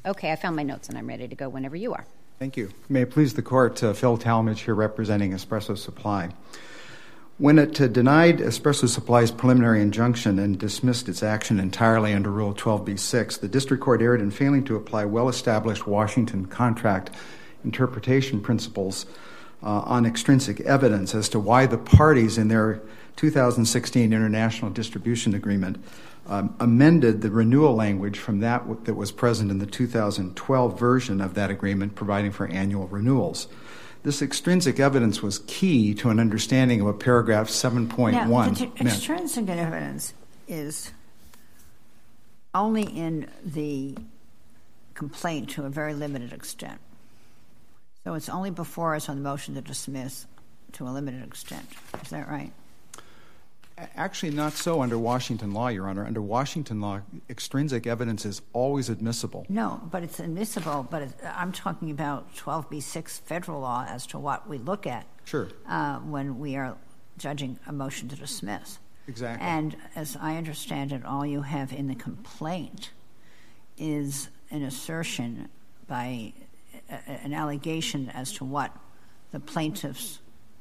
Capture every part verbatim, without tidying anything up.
Okay, I found my notes, and I'm ready to go whenever you are. Thank you. May it please the Court, uh, Phil Talmadge here representing Espresso Supply. When it uh, denied Espresso Supply's preliminary injunction and dismissed its action entirely under Rule twelve B six, the District Court erred in failing to apply well-established Washington contract interpretation principles uh, on extrinsic evidence as to why the parties in their two thousand sixteen International Distribution Agreement um, amended the renewal language from that w- that was present in the two thousand twelve version of that agreement, providing for annual renewals. This extrinsic evidence was key to an understanding of what paragraph seven point one now, the meant. Extrinsic evidence is only in the complaint to a very limited extent. So it's only before us on the motion to dismiss to a limited extent. Is that right? Actually, not so under Washington law, Your Honor. Under Washington law, extrinsic evidence is always admissible. No, but it's admissible, but it, I'm talking about twelve B six federal law as to what we look at Sure. uh, when we are judging a motion to dismiss. Exactly. And as I understand it, all you have in the complaint is an assertion by a, an allegation as to what the plaintiffs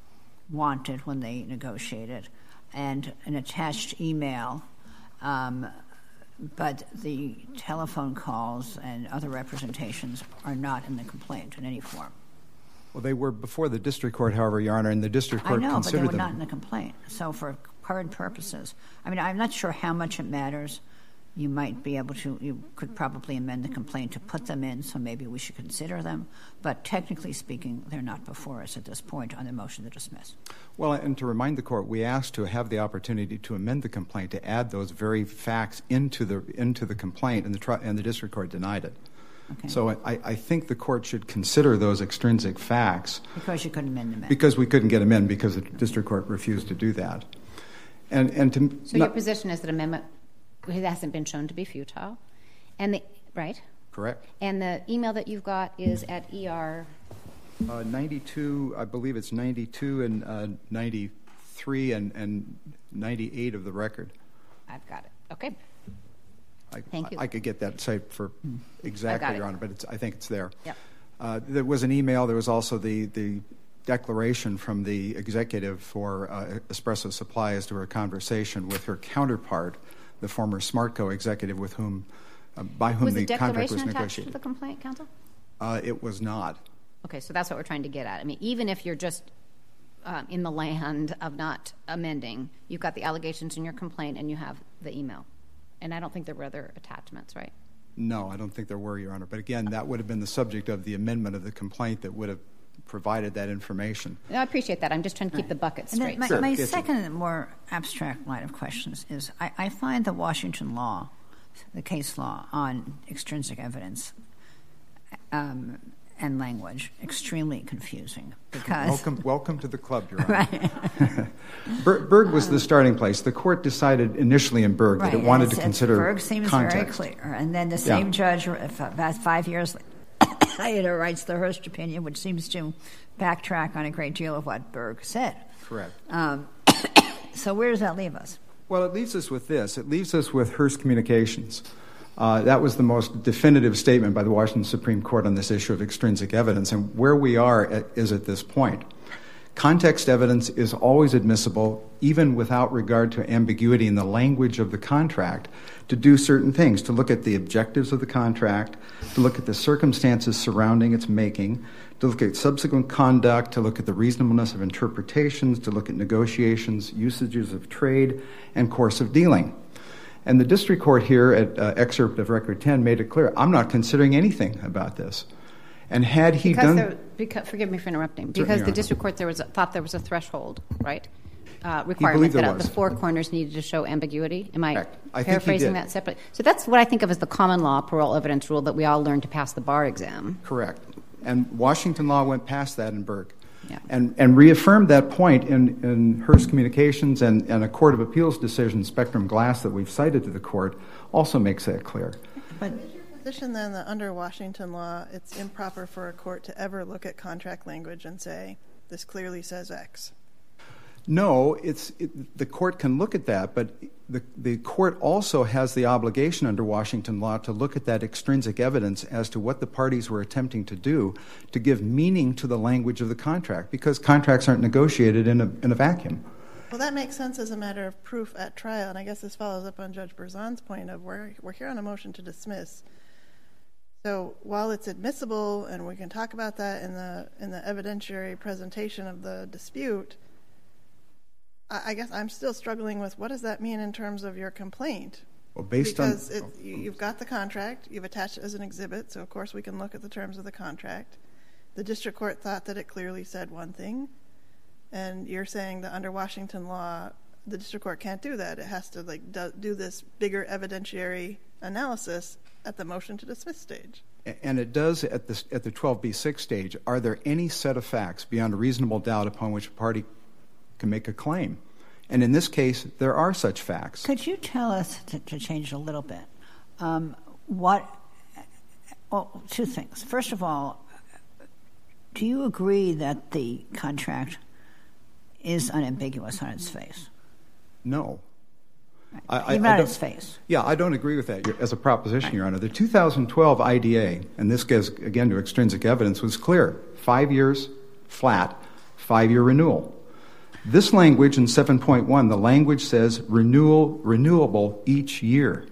wanted when they negotiated, and an attached email, um, but the telephone calls and other representations are not in the complaint in any form. Well, they were before the district court, however, Your Honor, and the district court I know, but considered they were them. not in the complaint. So for current purposes, I mean, I'm not sure how much it matters. You might be able to, you could probably amend the complaint to put them in, so maybe we should consider them. But technically speaking, they're not before us at this point on the motion to dismiss. Well, and to remind the court, we asked to have the opportunity to amend the complaint to add those very facts into the into the complaint, and the tri- and the district court denied it. Okay. So I, I think the court should consider those extrinsic facts. Because you couldn't amend them in. Because we couldn't get them in because the district court refused to do that. And and to So not, your position is that amendment it hasn't been shown to be futile, and the right? Correct. And the email that you've got is at E R Uh, ninety-two, I believe it's ninety-two and uh, ninety-three and, and ninety-eight of the record. I've got it. Okay. I, Thank you. I, I could get that site for exactly, it. Your Honor, but it's, I think it's there. Yep. Uh, there was an email. There was also the, the declaration from the executive for uh, Espresso Supply as to her conversation with her counterpart, the former SmartCo executive with whom, uh, by whom Was the, the contract was declaration attached negotiated. to the complaint, counsel? Uh, it was not. Okay, so that's what we're trying to get at. I mean, even if you're just um, in the land of not amending, you've got the allegations in your complaint and you have the email. And I don't think there were other attachments, right? No, I don't think there were, Your Honor. But again, that would have been the subject of the amendment of the complaint that would have provided that information. No, I appreciate that. I'm just trying to keep Right. the bucket And then straight. my, Sure. my Yes, second, more abstract line of questions is I, I find the Washington law, the case law on extrinsic evidence um, and language extremely confusing because Welcome, welcome to the club, Your Honor. right, Ber- Berg was the starting place. The court decided initially in Berg right. that it wanted and to it's- consider Berg seems context. very clear, and then the same Yeah. judge about five years later writes the Hearst opinion, which seems to backtrack on a great deal of what Berg said. Correct. Um, so where does that leave us? Well, it leaves us with this. It leaves us with Hearst Communications. Uh, that was the most definitive statement by the Washington Supreme Court on this issue of extrinsic evidence. And where we are at, is at this point. Context evidence is always admissible, even without regard to ambiguity in the language of the contract, to do certain things, to look at the objectives of the contract, to look at the circumstances surrounding its making, to look at subsequent conduct, to look at the reasonableness of interpretations, to look at negotiations, usages of trade, and course of dealing. And the district court here at uh, excerpt of Record ten made it clear, I'm not considering anything about this. And had he because done... There, because, forgive me for interrupting. Certainly, Because Your the Honor. district court there was a, thought there was a threshold, right? Uh, requirement there that uh, was. the four corners needed to show ambiguity. Am I Correct. I think he paraphrasing did. that separately? So that's what I think of as the common law parole evidence rule that we all learned to pass the bar exam. Correct. And Washington law went past that in Berg. Yeah. And, and reaffirmed that point in, in Hearst Communications, and, and a Court of Appeals decision, Spectrum Glass, that we've cited to the court, also makes that clear. But Is your position then that under Washington law, it's improper for a court to ever look at contract language and say, this clearly says X? No, it's it, the court can look at that, but the, the court also has the obligation under Washington law to look at that extrinsic evidence as to what the parties were attempting to do to give meaning to the language of the contract, because contracts aren't negotiated in a, in a vacuum. Well, that makes sense as a matter of proof at trial, and I guess this follows up on Judge Berzon's point of we're, we're here on a motion to dismiss. So while it's admissible, and we can talk about that in the in the evidentiary presentation of the dispute, I, I guess I'm still struggling with what does that mean in terms of your complaint? Well, based because on it, you, you've got the contract, you've attached it as an exhibit, so of course we can look at the terms of the contract. The district court thought that it clearly said one thing, and you're saying that under Washington law, the district court can't do that. It has to like do, do this bigger evidentiary analysis at the motion to dismiss stage. And it does at the, at the twelve B six stage. Are there any set of facts beyond a reasonable doubt upon which a party can make a claim? And in this case, there are such facts. Could you tell us, to, to change a little bit, um, what, well, two things. First of all, do you agree that the contract is unambiguous on its face? No. I, Even I, I on its face. Yeah, I don't agree with that as a proposition, right. Your Honor. The two thousand twelve I D A, and this goes again to extrinsic evidence, was clear. Five years, flat, five-year renewal. This language in seven point one, the language says renewal, renewable each year.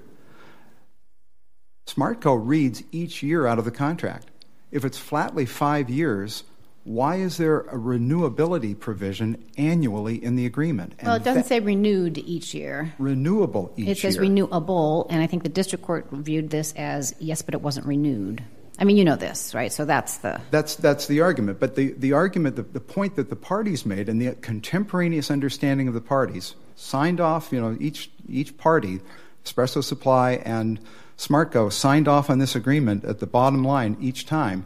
SmartCo reads each year out of the contract. If it's flatly five years, why is there a renewability provision annually in the agreement? Well, and it doesn't that, say renewed each year. Renewable each year. It says year. renewable, and I think the district court viewed this as, yes, but it wasn't renewed. I mean, you know this, right? So that's the... That's that's the argument. But the, the argument, the, the point that the parties made and the contemporaneous understanding of the parties signed off, you know, each each party, Espresso Supply and SmartCo, signed off on this agreement at the bottom line each time.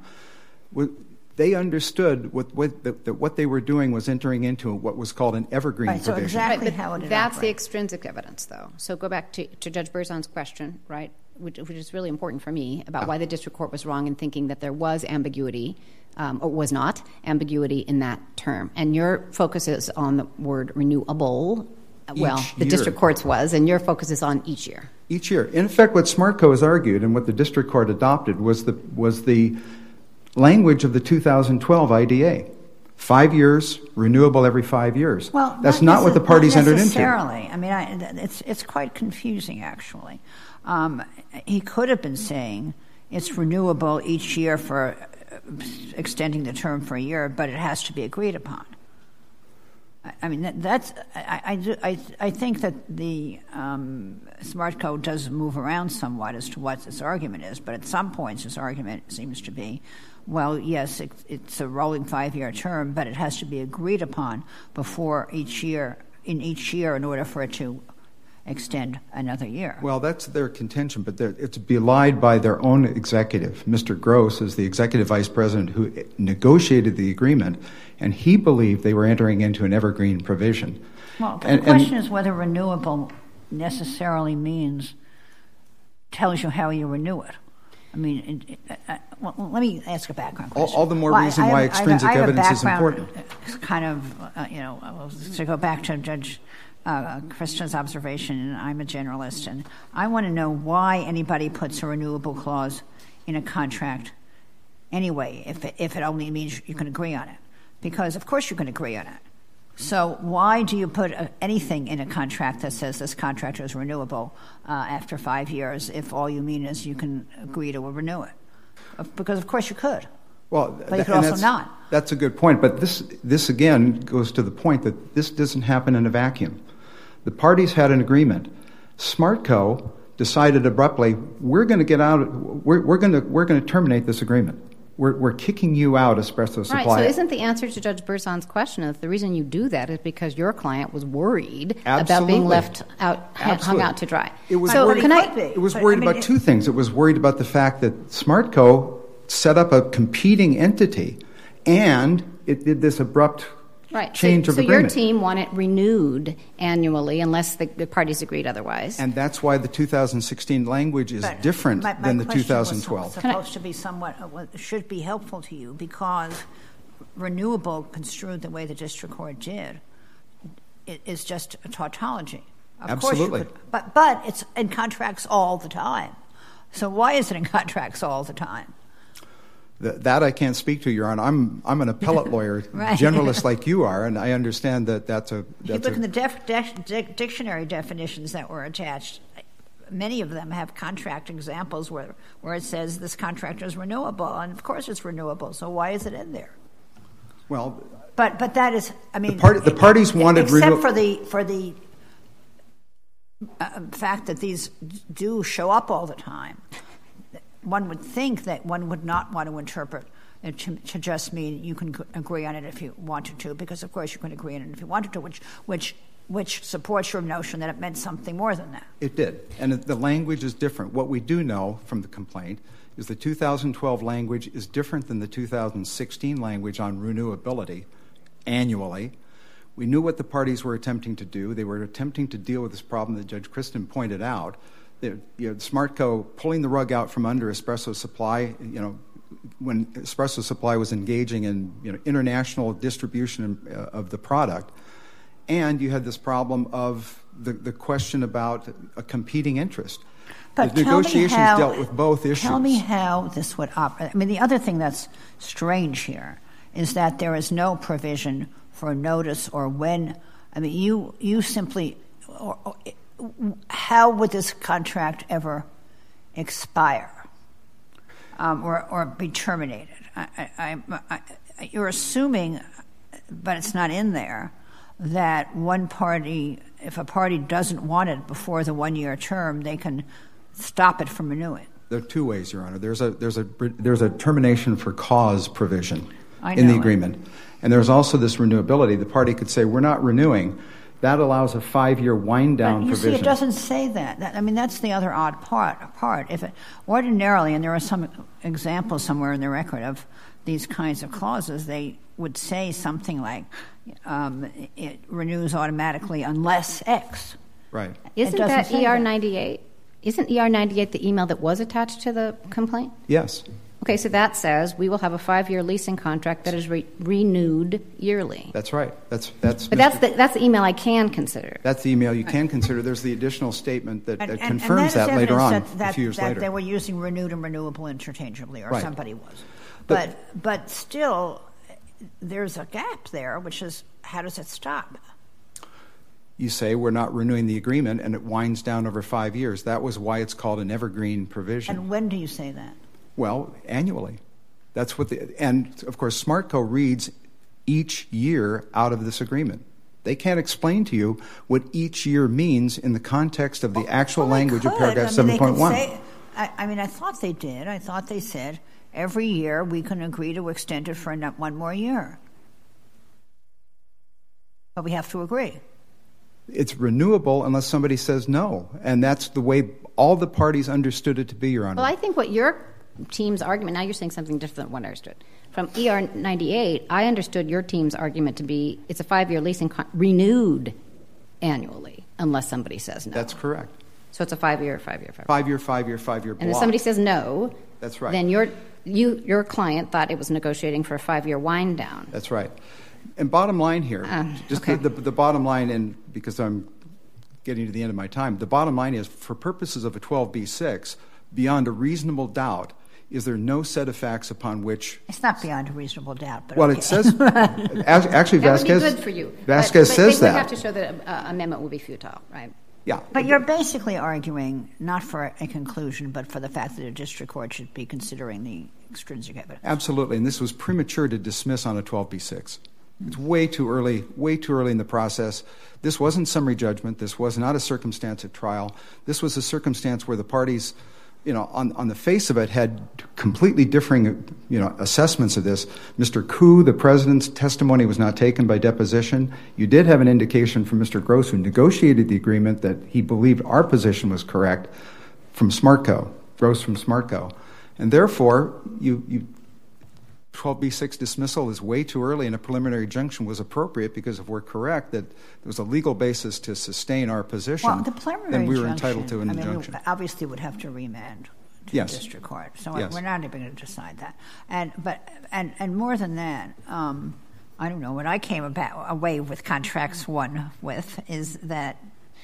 They understood what, what, that, that what they were doing was entering into what was called an evergreen right, so provision. Exactly right, how it that's operate. The extrinsic evidence, though. So go back to, to Judge Berzon's question, right, which, which is really important for me, about uh, why the district court was wrong in thinking that there was ambiguity, um, or was not ambiguity in that term. And your focus is on the word renewable. Well, the year. district court's was, and your focus is on each year. Each year. In fact, what SmartCo has argued and what the district court adopted was the was the language of the two thousand twelve I D A. Five years, renewable every five years. Well, that's not, not what the parties not entered into. Necessarily. I mean, I, it's it's quite confusing, actually. Um, he could have been saying it's renewable each year for extending the term for a year, but it has to be agreed upon. I, I mean, that, that's I I, do, I I think that the um, SmartCo does move around somewhat as to what its argument is, but at some points its argument seems to be, well, yes, it, it's a rolling five-year term, but it has to be agreed upon before each year, in each year, in order for it to extend another year. Well, that's their contention, but it's belied by their own executive. Mister Gross is the executive vice president who negotiated the agreement, and he believed they were entering into an evergreen provision. Well, the and, question and, is whether renewable necessarily means, tells you how you renew it. I mean, it, it, uh, well, let me ask a background question. All, all the more well, reason I, I why have, extrinsic I have, I have evidence is important. Kind of, uh, you know, to go back to Judge uh, Christian's observation, and I'm a generalist, and I want to know why anybody puts a renewable clause in a contract anyway, if it, if it only means you can agree on it. Because, of course, you can agree on it. So why do you put a, anything in a contract that says this contract is renewable uh, after five years if all you mean is you can agree to renew it? Because, of course, you could. Well, but you could also that's, not. That's a good point. But this, this, again, goes to the point that this doesn't happen in a vacuum. The parties had an agreement. SmartCo decided abruptly, we're going to get out, we're, we're going to we're going to terminate this agreement. We're, we're kicking you out, Espresso Supply. Right, so isn't the answer to Judge Berzon's question that the reason you do that is because your client was worried Absolutely. about being left out, Absolutely. hung out to dry? It was so worried, can I, it was worried I mean, about two things. It was worried about the fact that SmartCo set up a competing entity, and it did this abrupt right. change so, of so agreement. So your team want it renewed annually unless the, the parties agreed otherwise. And that's why the two thousand sixteen language is but different my, my than the two thousand twelve. Was supposed to be somewhat, uh, should be helpful to you because renewable, construed the way the district court did, it is just a tautology. Of Absolutely. course you could, but, but it's in contracts all the time. So why is it in contracts all the time? Th- that I can't speak to, Your Honor. I'm I'm an appellate lawyer, Right. generalist like you are, and I understand that that's a. If you That's look a in the def, def, dic- dictionary definitions that were attached, many of them have contract examples where, where it says this contract is renewable, and of course it's renewable, so why is it in there? well, But but that is, I mean, The part- the parties wanted except renew- for the for the uh, fact that these do show up all the time. One would think that one would not want to interpret it to, to just mean you can agree on it if you wanted to, because of course you can agree on it if you wanted to, which which which supports your notion that it meant something more than that. it did, and it- the language is different. What we do know from the complaint is the two thousand twelve language is different than the two thousand sixteen language on renewability annually. We knew what the parties were attempting to do. They were attempting to deal with this problem that Judge Kristen pointed out. You know, SmartCo pulling the rug out from under Espresso Supply, you know, when Espresso Supply was engaging in you know, international distribution of the product. And you had this problem of the, the question about a competing interest. But the tell me negotiations how- dealt with both issues. Tell me how this would operate. I mean, the other thing that's strange here is that there is no provision for notice or when. I mean, you you simply. Or, or, how would this contract ever expire um, or, or be terminated? I, I, I, I, you're assuming, but it's not in there, that one party, if a party doesn't want it before the one-year term, they can stop it from renewing. There are two ways, Your Honor. There's a there's a there's a termination for cause provision I in the know it. agreement, and there's also this renewability. The party could say we're not renewing. That allows a five-year wind-down But you provision. see, it doesn't say that. that. I mean, that's the other odd part. Part if it, ordinarily, and there are some examples somewhere in the record of these kinds of clauses, they would say something like, um, "It renews automatically unless X." Right. Isn't doesn't that say E R that. ninety-eight? Isn't E R ninety-eight the email that was attached to the complaint? Yes. Okay, so that says we will have a five-year leasing contract that is re- renewed yearly. That's right. That's that's. But that's the, that's the email I can consider. That's the email you can consider. There's the additional statement that, And, that and- confirms and that, that, is later on, evidence that, that, a few years that later. they were using renewed and renewable interchangeably, or Right. somebody was. But- But but still, there's a gap there, which is how does it stop? You say we're not renewing the agreement, and it winds down over five years. That was why it's called an evergreen provision. And when do you say that? Well, annually. That's what the, and of course, SmartCo reads each year out of this agreement. They can't explain to you what each year means in the context of the actual Well, they language of could. paragraph I mean, seven they point could one. say- I, I mean, I thought they did. I thought they said every year we can agree to extend it for ano- one more year. But we have to agree. It's renewable unless somebody says no. And that's the way all the parties understood it to be, Your Honor. Well, I think what your team's argument, now you're saying something different than what I understood. From E R ninety-eight, I understood your team's argument to be it's a five-year leasing con- renewed annually unless somebody says no. That's correct. So it's a five-year, five-year, five-year. Five-year, five-year, five-year block. And if somebody says no, That's right. then your, you, your client thought it was negotiating for a five-year wind down. That's right. And bottom line here, Uh, just okay. the, the, the bottom line, and because I'm getting to the end of my time, the bottom line is for purposes of a twelve B six, beyond a reasonable doubt, is there no set of facts upon which. It's not beyond a reasonable doubt. But Well, okay. it says. Actually, That would Vasquez. be good for you. Vasquez but, but says they that. would have to show that an uh, amendment will be futile, right? Yeah. But you're basically arguing not for a conclusion, but for the fact that a district court should be considering the extrinsic evidence. Absolutely, and this was premature to dismiss on a twelve B six. It's way too early, way too early in the process. This wasn't summary judgment. This was not a circumstance at trial. This was a circumstance where the parties, you know, on, on the face of it had completely differing, you know, assessments of this. Mister Koo, the president's testimony was not taken by deposition. You did have an indication from Mister Gross, who negotiated the agreement, that he believed our position was correct from SmartCo, Gross from SmartCo. And therefore, you, you twelve B six dismissal is way too early, and a preliminary injunction was appropriate because if we're correct that there was a legal basis to sustain our position, Well, the preliminary then we were injunction, entitled to an I mean, injunction. we obviously would have to remand to Yes. the district court. So Yes. we're not even going to decide that. And but and, and more than that, um, I don't know, what I came about away with contracts one with is that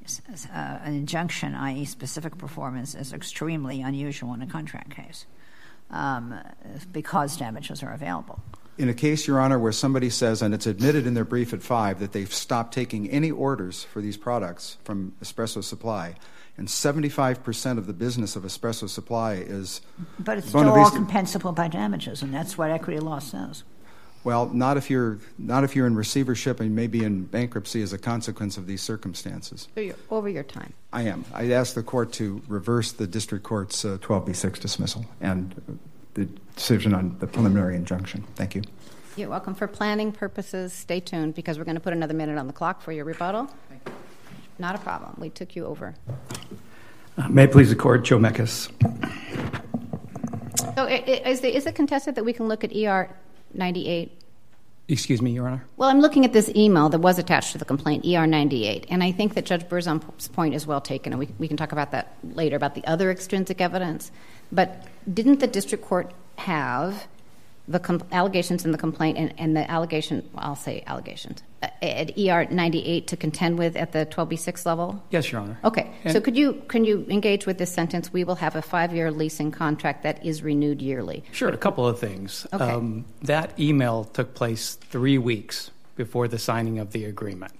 uh, an injunction, that is specific performance, is extremely unusual in a contract case um, because damages are available. In a case, Your Honor, where somebody says, and it's admitted in their brief at five, that they've stopped taking any orders for these products from Espresso Supply, and seventy-five percent of the business of Espresso Supply is... But it's still all compensable by damages, and that's what equity law says. Well, not if you're not if you're in receivership and maybe in bankruptcy as a consequence of these circumstances. So you're over your time. I am. I ask the court to reverse the district court's uh, twelve B six dismissal and the decision on the preliminary injunction. Thank you. You're welcome. For planning purposes, stay tuned because we're going to put another minute on the clock for your rebuttal. Thank you. Not a problem. We took you over. Uh, may it please the court, Joe Mekas. So it, it, is, the, is it contested that we can look at E R ninety-eight? Excuse me, Your Honor? Well, I'm looking at this email that was attached to the complaint, E R ninety-eight, and I think that Judge Berzon's point is well taken, and we, we can talk about that later, about the other extrinsic evidence. But didn't the district court have the com- allegations in the complaint and, and the allegation, well, I'll say allegations, uh, at E R ninety-eight to contend with at the twelve B six level? Yes, Your Honor. Okay. And so could you can you engage with this sentence, we will have a five-year leasing contract that is renewed yearly? Sure, a couple of things. Okay. Um, that email took place three weeks before the signing of the agreement.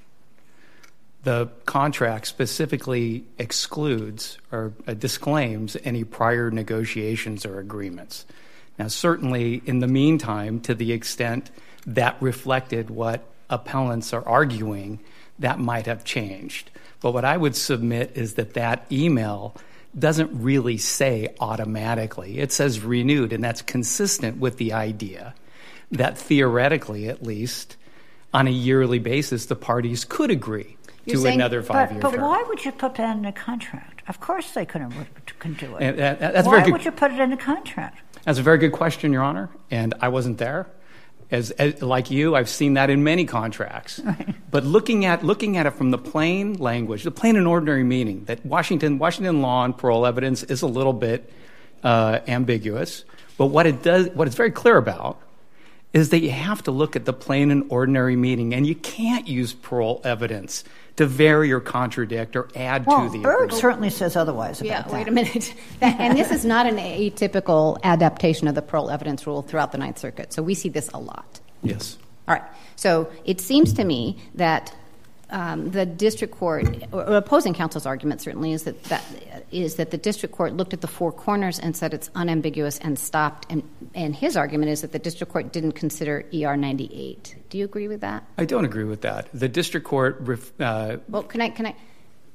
The contract specifically excludes or uh, disclaims any prior negotiations or agreements. Now, certainly, in the meantime, to the extent that reflected what appellants are arguing, that might have changed. But what I would submit is that that email doesn't really say automatically. It says renewed, and that's consistent with the idea that theoretically, at least, on a yearly basis, the parties could agree You're to saying, another five-year but, but term. why would you put that in a contract? Of course they couldn't can do it. And, uh, that's why very good. would you put it in a contract? That's a very good question, Your Honor, and I wasn't there. As, as like you, I've seen that in many contracts. Right. But looking at looking at it from the plain language, the plain and ordinary meaning that Washington Washington law and parole evidence is a little bit uh, ambiguous. But what it does, what it's very clear about, is that you have to look at the plain and ordinary meaning, and you can't use parole evidence to vary or contradict or add well, to the Berg agreement. certainly says otherwise about Yeah, that. wait a minute. That, and this is not an atypical adaptation of the parole evidence rule throughout the Ninth Circuit. So we see this a lot. Yes. All right. So it seems to me that um, the district court, or opposing counsel's argument certainly is that, that is that the district court looked at the four corners and said it's unambiguous and stopped. And, and his argument is that the district court didn't consider E R ninety-eight. Do you agree with that? I don't agree with that. The district court... Ref, uh, well, can I... Can I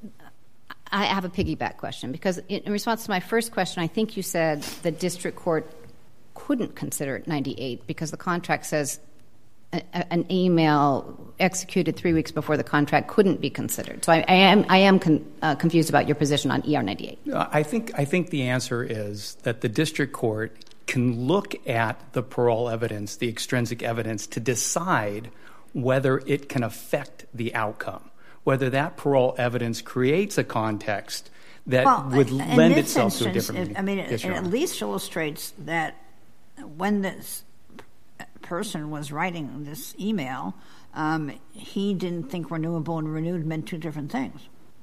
I have a piggyback question because in response to my first question, I think you said the district court couldn't consider ninety-eight because the contract says a, a, an email executed three weeks before the contract couldn't be considered. So I, I am I am con, uh, confused about your position on E R ninety-eight. I think I think the answer is that the district court can look at the parole evidence, the extrinsic evidence, to decide whether it can affect the outcome, whether that parole evidence creates a context that well, would in lend this itself instance, to a different... It, I mean, it, yes, it at least illustrates that when this person was writing this email, um, he didn't think renewable and renewed meant two different things.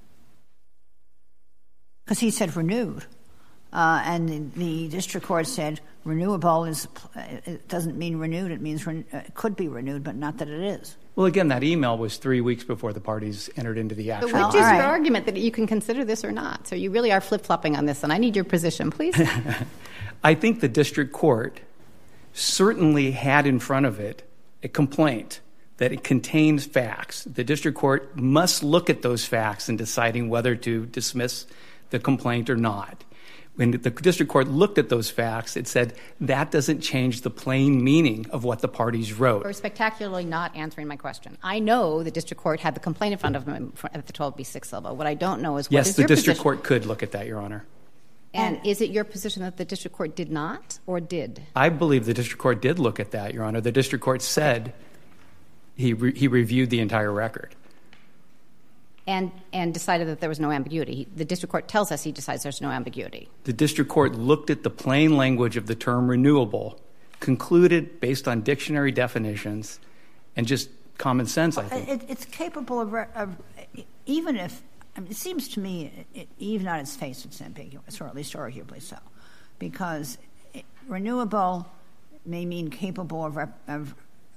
Because he said renewed. Uh, and the, the district court said renewable is it doesn't mean renewed. It means re- it could be renewed, but not that it is. Well, again, that email was three weeks before the parties entered into the actual... So which well, is right. your argument that you can consider this or not? So you really are flip-flopping on this, and I need your position, please. I think the district court certainly had in front of it a complaint that it contains facts. The district court must look at those facts in deciding whether to dismiss the complaint or not. When the district court looked at those facts, it said that doesn't change the plain meaning of what the parties wrote. You're spectacularly not answering my question. I know the district court had the complaint in front of them at the twelve B six level. What I don't know is what yes, is the your district position? court could look at that, Your Honor. And is it your position that the district court did not or did? I believe the district court did look at that, Your Honor. The district court said he re- he reviewed the entire record. And and decided that there was no ambiguity. The district court tells us he decides there's no ambiguity. The district court looked at the plain language of the term renewable, concluded based on dictionary definitions and just common sense, I think. It, it's capable of, of, even if I mean, it seems to me, it, it, even on its face, it's ambiguous, or at least arguably so, because it, renewable may mean capable of, rep, of,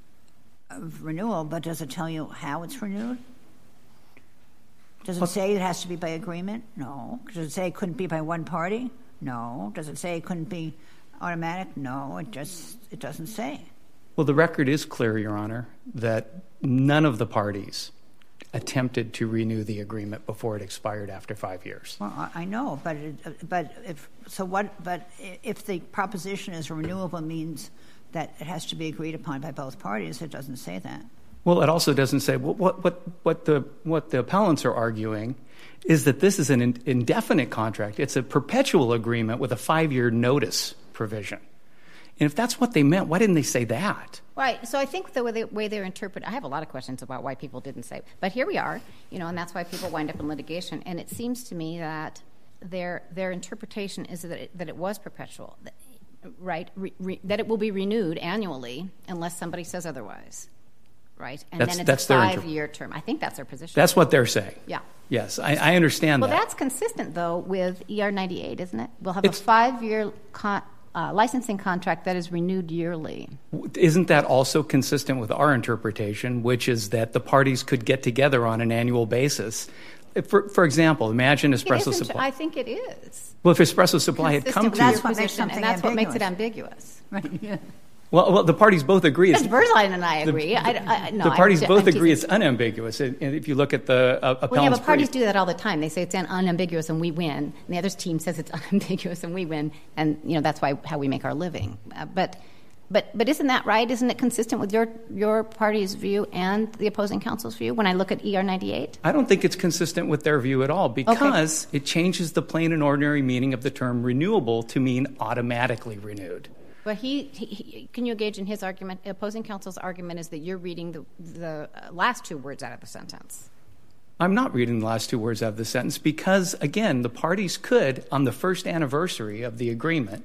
of renewal, but does it tell you how it's renewed? Does it say it has to be by agreement? No. Does it say it couldn't be by one party? No. Does it say it couldn't be automatic? No. It just it doesn't say. Well, the record is clear, Your Honor, that none of the parties attempted to renew the agreement before it expired after five years. Well, I, I know, but it, but if so, what? But if the proposition is renewable means that it has to be agreed upon by both parties, it doesn't say that. Well, it also doesn't say what what what, what the what the appellants are arguing is that this is an in, indefinite contract. It's a perpetual agreement with a five-year notice provision. And if that's what they meant, why didn't they say that? Right. So I think the way, they, way they're interpreted, I have a lot of questions about why people didn't say, but here we are, you know, and that's why people wind up in litigation. And it seems to me that their their interpretation is that it, that it was perpetual, right? Re, re, that it will be renewed annually unless somebody says otherwise, right? And that's, then it's that's a their five-year inter- term. I think that's their position. That's what they're saying. Yeah. Yes, I, I understand well, that. Well, that's consistent, though, with E R ninety-eight, isn't it? We'll have It's, a five-year con- uh, licensing contract that is renewed yearly. Isn't that also consistent with our interpretation, which is that the parties could get together on an annual basis? For, for example, imagine Espresso Supply. I think it is. Well, if Espresso Supply had come to that's you. what makes Position, and that's ambiguous. what makes it ambiguous. Right. Yeah. Well, well, the parties both agree. Judge Berzline and I agree. The, I, I, no, the parties I, both I'm agree teasing. it's unambiguous. And if you look at the uh, appellant's Well, yeah, but parties brief, do that all the time. They say it's unambiguous and we win, and the other team says it's unambiguous and we win, and you know that's why how we make our living. Uh, but, but, but isn't that right? Isn't it consistent with your your party's view and the opposing counsel's view? When I look at E R ninety-eight, I don't think it's consistent with their view at all because okay. it changes the plain and ordinary meaning of the term renewable to mean automatically renewed. But he, he, he, can you engage in his argument? Opposing counsel's argument is that you're reading the, the last two words out of the sentence. I'm not reading the last two words out of the sentence because, again, the parties could, on the first anniversary of the agreement,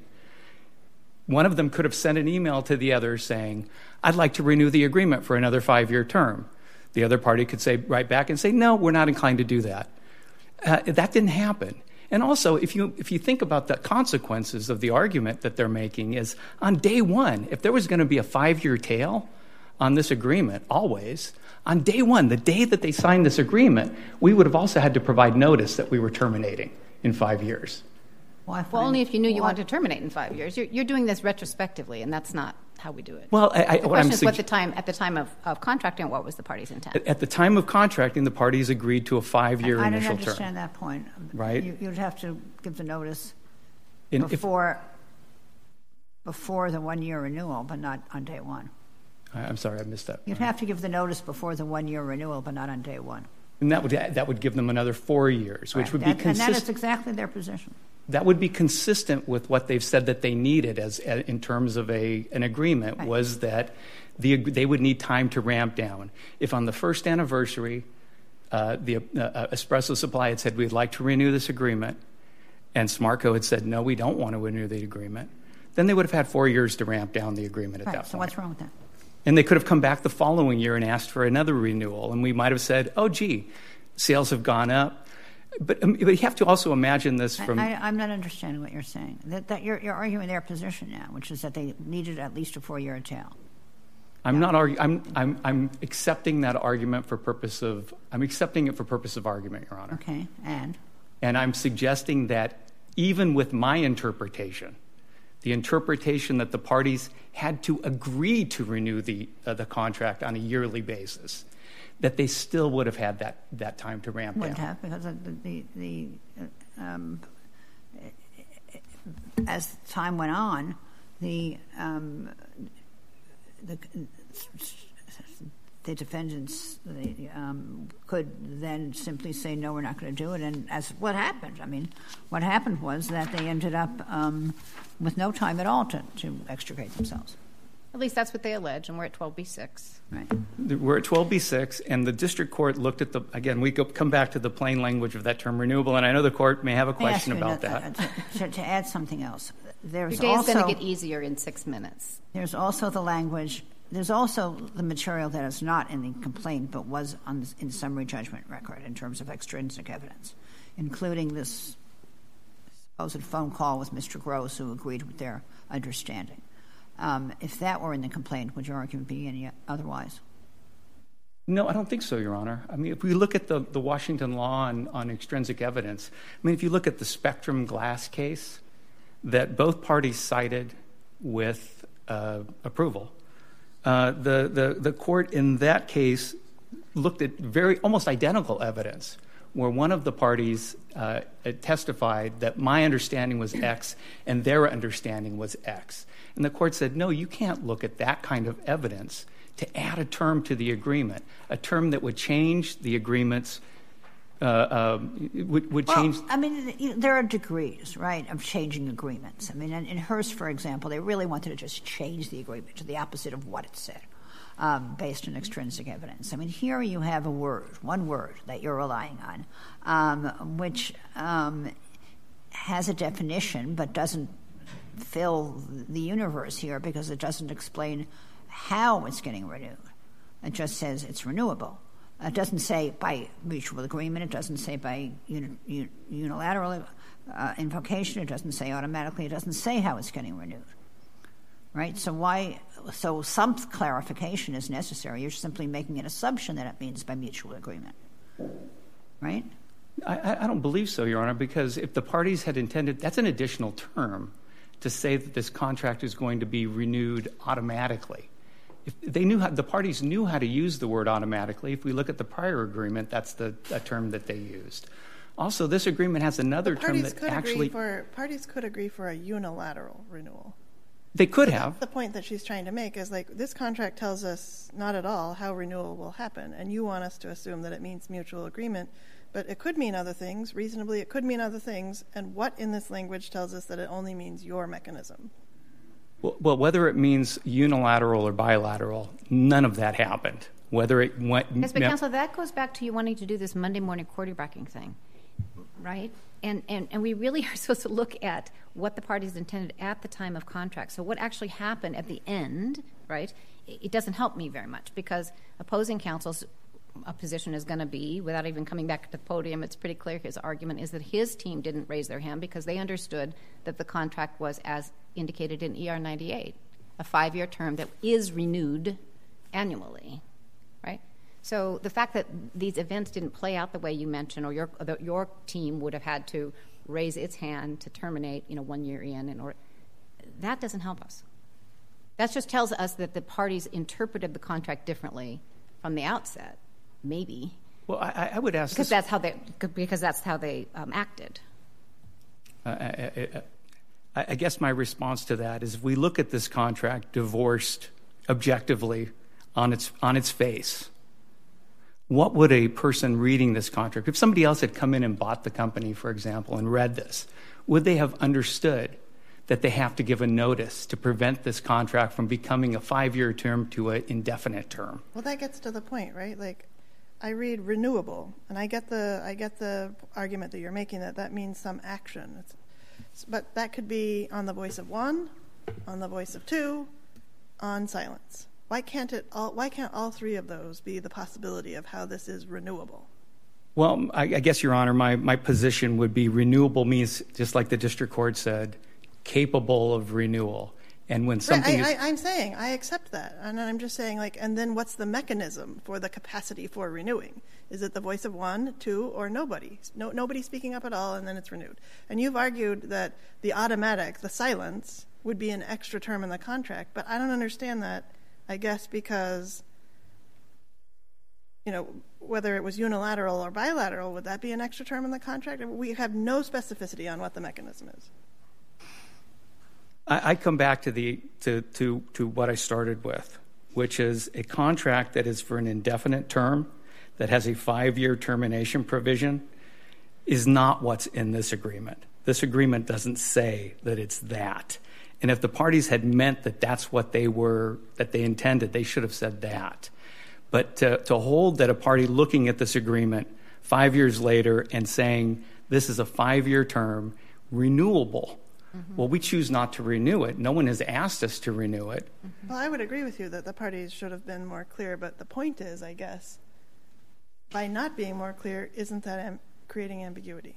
one of them could have sent an email to the other saying, I'd like to renew the agreement for another five-year term. The other party could say right back and say, no, we're not inclined to do that. Uh, that didn't happen. And also, if you if you think about the consequences of the argument that they're making is on day one, if there was going to be a five-year tail on this agreement, always, on day one, the day that they signed this agreement, we would have also had to provide notice that we were terminating in five years. Well, well only if you knew you wanted to terminate in five years. You're, you're doing this retrospectively, and that's not how we do it. Well, I, I, the what question I'm is, sug- what the time at the time of, of contracting, what was the party's intent? At, at the time of contracting, the parties agreed to a five-year I, I initial term. I don't understand that point. Right? You, you'd have to give the notice In, before if, before the one-year renewal, but not on day one. I'm sorry, I missed that. You'd have to give the notice before the one-year renewal, but not on day one. And that would that would give them another four years, which right. would that, be consistent. And that is exactly their position. That would be consistent with what they've said that they needed as in terms of a an agreement right. was that the they would need time to ramp down. If on the first anniversary, uh, the uh, Espresso Supply had said we'd like to renew this agreement, and Smartco had said no, we don't want to renew the agreement, then they would have had four years to ramp down the agreement at right. that so point. So what's wrong with that? And they could have come back the following year and asked for another renewal, and we might have said, oh, gee, sales have gone up. But, um, but you have to also imagine this from... I, I, I'm not understanding what you're saying. That, that you're, you're arguing their position now, which is that they needed at least a four-year tail. I'm not arguing... I'm, I'm, I'm accepting that argument for purpose of... I'm accepting it for purpose of argument, Your Honor. Okay, and? And I'm suggesting that even with my interpretation, the interpretation that the parties had to agree to renew the uh, the contract on a yearly basis, that they still would have had that, that time to ramp Wouldn't down. have, because the, the, the um, as time went on, the um, the, the defendants the, um, could then simply say, no, we're not going to do it. And as what happened, I mean, what happened was that they ended up um, with no time at all to, to extricate themselves. At least that's what they allege, and we're at twelve B six. Right. We're at twelve B six, and the district court looked at the, again, we go, come back to the plain language of that term renewable, and I know the court may have a question about that. Uh, to, to add something else, there's Your day also... is going to get easier in six minutes. There's also the language there's also the material that is not in the complaint but was on the, in the summary judgment record in terms of extrinsic evidence, including this supposed phone call with Mister Gross who agreed with their understanding. Um, if that were in the complaint, would your argument be any otherwise? No, I don't think so, Your Honor. I mean, if we look at the, the Washington law on, on extrinsic evidence, I mean, if you look at the Spectrum Glass case that both parties cited with uh, approval, uh, the, the, the court in that case looked at very almost identical evidence where one of the parties uh, testified that my understanding was X and their understanding was X. And the court said, no, you can't look at that kind of evidence to add a term to the agreement, a term that would change the agreement's, uh, uh, would, would well, change. I mean, you know, there are degrees, right, of changing agreements. I mean, in, in Hearst, for example, they really wanted to just change the agreement to the opposite of what it said, um, based on extrinsic evidence. I mean, here you have a word, one word that you're relying on, um, which um, has a definition but doesn't fill the universe here because it doesn't explain how it's getting renewed. It just says it's renewable. It doesn't say by mutual agreement. It doesn't say by uni- uni- unilateral uh, invocation. It doesn't say automatically. It doesn't say how it's getting renewed. Right? So why? So some clarification is necessary. You're simply making an assumption that it means by mutual agreement. Right? I, I don't believe so, Your Honor, because if the parties had intended, that's an additional term to say that this contract is going to be renewed automatically. If they knew how, the parties knew how to use the word automatically. If we look at the prior agreement, that's the a term that they used. Also, this agreement has another term that could actually... Agree for, parties could agree for a unilateral renewal. They could so have. The point that she's trying to make is like, this contract tells us not at all how renewal will happen, and you want us to assume that it means mutual agreement, but it could mean other things. Reasonably, it could mean other things, and what in this language tells us that it only means your mechanism? Well, well, whether it means unilateral or bilateral, none of that happened. Whether it went... Yes, but Counsel, that goes back to you wanting to do this Monday morning quarterbacking thing, right? And, and and we really are supposed to look at what the parties intended at the time of contract. So what actually happened at the end, right? It, it doesn't help me very much because opposing counsel's a position is going to be, without even coming back to the podium, it's pretty clear his argument is that his team didn't raise their hand because they understood that the contract was as indicated in E R ninety-eight, a five-year term that is renewed annually, right? So the fact that these events didn't play out the way you mentioned, or your or your team would have had to raise its hand to terminate, you know, one year in, and or that doesn't help us. That just tells us that the parties interpreted the contract differently from the outset. Maybe. Well, I, I would ask because this, that's how they because that's how they um, acted. Uh, I, I, I guess my response to that is, if we look at this contract divorced objectively on its on its face, what would a person reading this contract, if somebody else had come in and bought the company, for example, and read this, would they have understood that they have to give a notice to prevent this contract from becoming a five-year term to an indefinite term? Well, that gets to the point, right? Like, I read renewable, and I get the I get the argument that you're making that that means some action. It's, but that could be on the voice of one, on the voice of two, on silence. Why can't it all? Why can't all three of those be the possibility of how this is renewable? Well, I, I guess, Your Honor, my, my position would be renewable means, just like the district court said, capable of renewal. And when something right, I, is... I, I'm saying, I accept that. And I'm just saying, like, and then what's the mechanism for the capacity for renewing? Is it the voice of one, two, or nobody? No, nobody speaking up at all, and then it's renewed. And you've argued that the automatic, the silence, would be an extra term in the contract. But I don't understand that, I guess, because, you know, whether it was unilateral or bilateral, would that be an extra term in the contract? We have no specificity on what the mechanism is. I come back to the to, to, to what I started with, which is a contract that is for an indefinite term, that has a five-year termination provision, is not what's in this agreement. This agreement doesn't say that it's that. And if the parties had meant that that's what they were, that they intended, they should have said that. But to, to hold that a party looking at this agreement five years later and saying this is a five-year term, renewable, Mm-hmm. Well, we choose not to renew it. No one has asked us to renew it. Mm-hmm. Well, I would agree with you that the parties should have been more clear, but the point is, I guess, by not being more clear, isn't that am- creating ambiguity?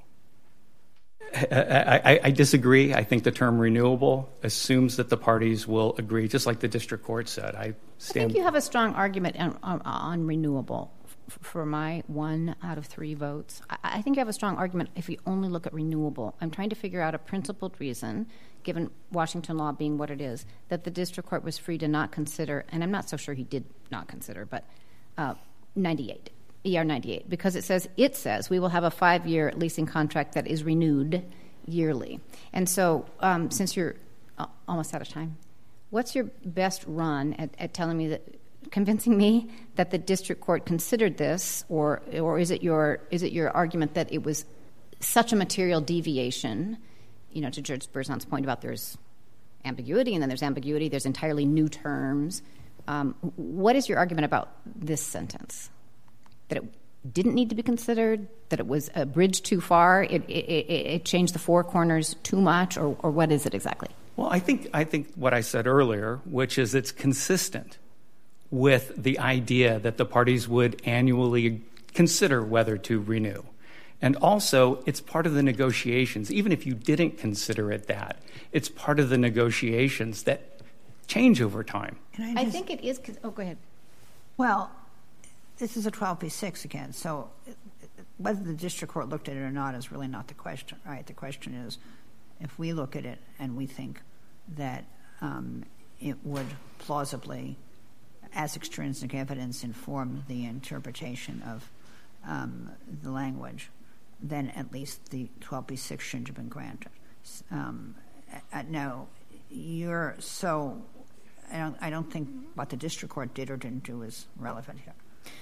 I, I, I disagree. I think the term renewable assumes that the parties will agree, just like the district court said. I, stand I think you have a strong argument on, on, on renewable. F- for my one out of three votes, I, I think you have a strong argument if we only look at renewable. I'm trying to figure out a principled reason, given Washington law being what it is, that the district court was free to not consider, and I'm not so sure he did not consider, but uh, ninety-eight. E R ninety-eight, because it says, it says we will have a five-year leasing contract that is renewed yearly. And so um, since you're uh, almost out of time, what's your best run at, at telling me that, convincing me that the district court considered this, or or is it your is it your argument that it was such a material deviation, you know, to Judge Berzon's point about there's ambiguity and then there's ambiguity, there's entirely new terms. Um, what is your argument about this sentence? That it didn't need to be considered, that it was a bridge too far, it, it, it, it changed the four corners too much, or, or what is it exactly? Well, I think I think what I said earlier, which is it's consistent with the idea that the parties would annually consider whether to renew. And also, it's part of the negotiations. Even if you didn't consider it that, it's part of the negotiations that change over time. I, I think it is. Oh, go ahead. Well, this is a twelve B six again, so whether the district court looked at it or not is really not the question, right? The question is, if we look at it and we think that um, it would plausibly, as extrinsic evidence, inform the interpretation of um, the language, then at least the twelve B six shouldn't have been granted. Um, uh, now, you're so... I don't, I don't think what the district court did or didn't do is relevant here.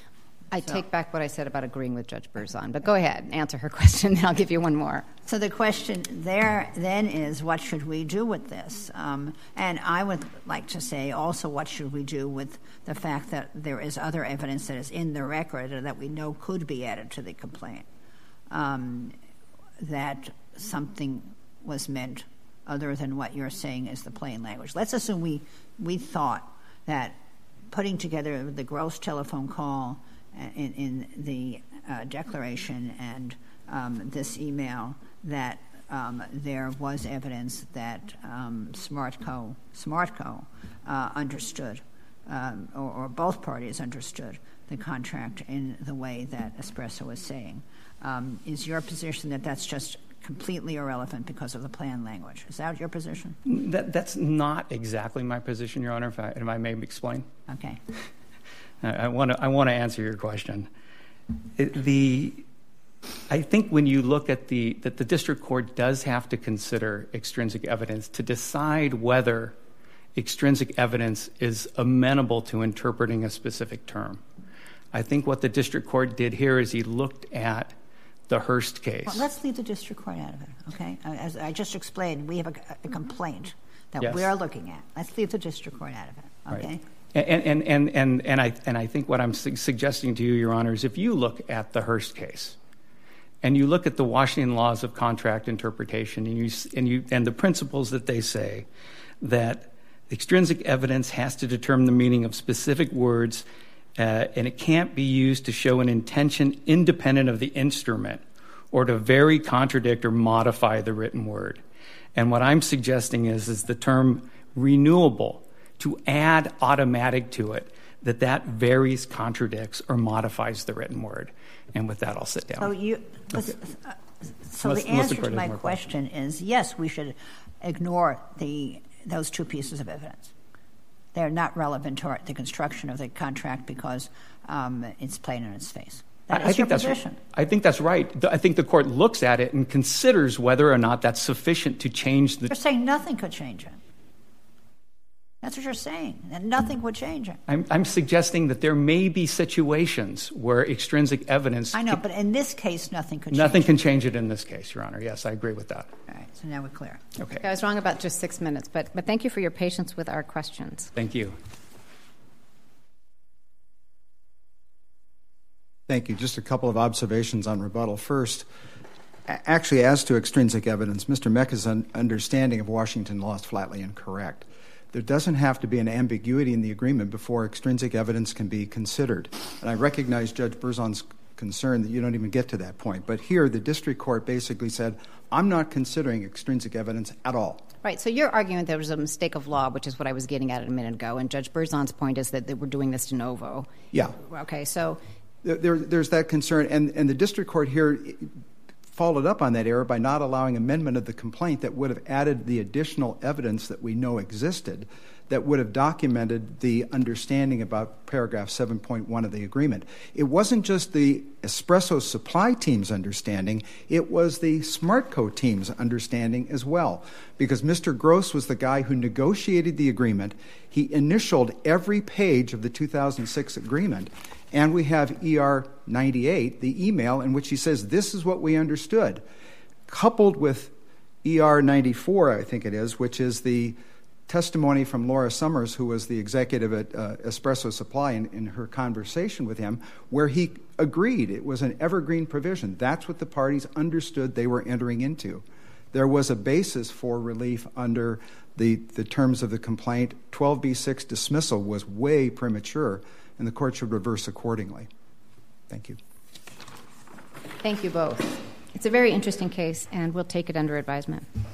I So- take back what I said about agreeing with Judge Berzon, but go ahead and answer her question, and I'll give you one more. So the question there then is, what should we do with this? Um, and I would like to say also, what should we do with the fact that there is other evidence that is in the record or that we know could be added to the complaint, um, that something was meant other than what you're saying is the plain language. Let's assume we, we thought that putting together the gross telephone call in, in the uh, declaration and um, this email, that um, there was evidence that um, SmartCo, SmartCo uh, understood, um, or, or both parties understood the contract in the way that Espresso was saying. Um, is your position that that's just completely irrelevant because of the plain language? Is that your position? That, that's not exactly my position, Your Honor, if I, if I may explain. Okay. I want to I want to answer your question. It, the I think when you look at the that the district court does have to consider extrinsic evidence to decide whether extrinsic evidence is amenable to interpreting a specific term. I think what the district court did here is he looked at the Hearst case. Well, let's leave the district court out of it, okay? As I just explained, we have a, a complaint that Yes. we're looking at. Let's leave the district court out of it, okay? Right. And, and, and, and, and, I, and I think what I'm su- suggesting to you, Your Honor, is if you look at the Hearst case and you look at the Washington laws of contract interpretation and, you, and, you, and the principles that they say that extrinsic evidence has to determine the meaning of specific words uh, and it can't be used to show an intention independent of the instrument or to vary, contradict, or modify the written word. And what I'm suggesting is, is the term renewable, to add automatic to it, that that varies, contradicts, or modifies the written word. And with that, I'll sit down. So, you, Okay. uh, so Unless- the unless answer the court to has my more question is, yes, we should ignore the those two pieces of evidence. They're not relevant to our, the construction of the contract because um, it's plain in its face. That I, is I your think position. that's, I think that's right. The- I think the court looks at it and considers whether or not that's sufficient to change the... You're saying nothing could change it. That's what you're saying, and nothing would change it. I'm, I'm suggesting that there may be situations where extrinsic evidence... I know, can- but in this case, nothing could Nothing change can change it in this case, Your Honor. Yes, I agree with that. it. All right, so now we're clear. Okay. I was wrong about just six minutes, but, but thank you for your patience with our questions. Thank you. Thank you. Just a couple of observations on rebuttal. First, Actually, as to extrinsic evidence, Mister Mecca's un- understanding of Washington law is flatly incorrect. There doesn't have to be an ambiguity in the agreement before extrinsic evidence can be considered. And I recognize Judge Berzon's concern that you don't even get to that point. But here, the district court basically said, I'm not considering extrinsic evidence at all. Right. So you're arguing there was a mistake of law, which is what I was getting at a minute ago. And Judge Berzon's point is that they were doing this de novo. Yeah. Okay. So there, there's that concern. And, and the district court here followed up on that error by not allowing amendment of the complaint that would have added the additional evidence that we know existed that would have documented the understanding about paragraph seven point one of the agreement. It wasn't just the Espresso supply team's understanding, it was the SmartCo team's understanding as well, because Mister Gross was the guy who negotiated the agreement. He initialed every page of the two thousand six agreement, and we have E R ninety-eight, the email in which he says, this is what we understood, coupled with E R ninety-four, I think it is, which is the testimony from Laura Summers, who was the executive at uh, Espresso Supply, in, in her conversation with him, where he agreed it was an evergreen provision. That's what the parties understood they were entering into. There was a basis for relief under the, the terms of the complaint. twelve B six dismissal was way premature, and the court should reverse accordingly. Thank you. Thank you both. It's a very interesting case, and we'll take it under advisement.